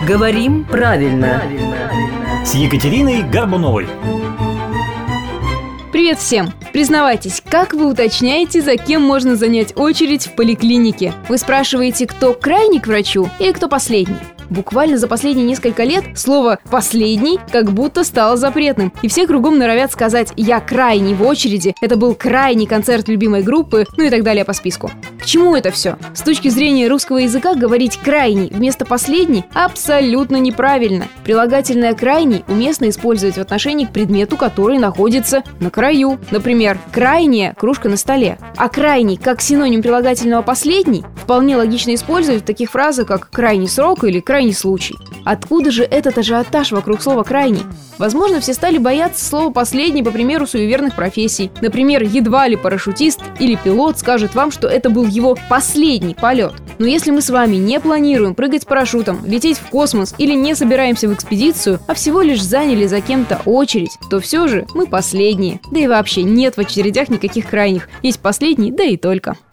Говорим правильно. С Екатериной Горбуновой. Привет всем! Признавайтесь, как вы уточняете, за кем можно занять очередь в поликлинике? Вы спрашиваете, кто крайний к врачу или кто последний? Буквально за последние несколько лет слово «последний» как будто стало запретным, и все кругом норовят сказать «я крайний в очереди», «это был крайний концерт любимой группы», ну и так далее по списку. К чему это все? С точки зрения русского языка говорить «крайний» вместо «последний» абсолютно неправильно. Прилагательное «крайний» уместно использовать в отношении к предмету, который находится на краю. Например, крайняя кружка на столе. А крайний как синоним прилагательного «последний» вполне логично использовать в таких фразах, как «крайний срок» или «крайний случай». Откуда же этот ажиотаж вокруг слова «крайний»? Возможно, все стали бояться слова «последний» по примеру суеверных профессий. Например, едва ли парашютист или пилот скажет вам, что это был его последний полет. Но если мы с вами не планируем прыгать с парашютом, лететь в космос или не собираемся в экспедицию, а всего лишь заняли за кем-то очередь, то все же мы последние. Да и вообще нет в очередях никаких крайних. Есть последний, да и только.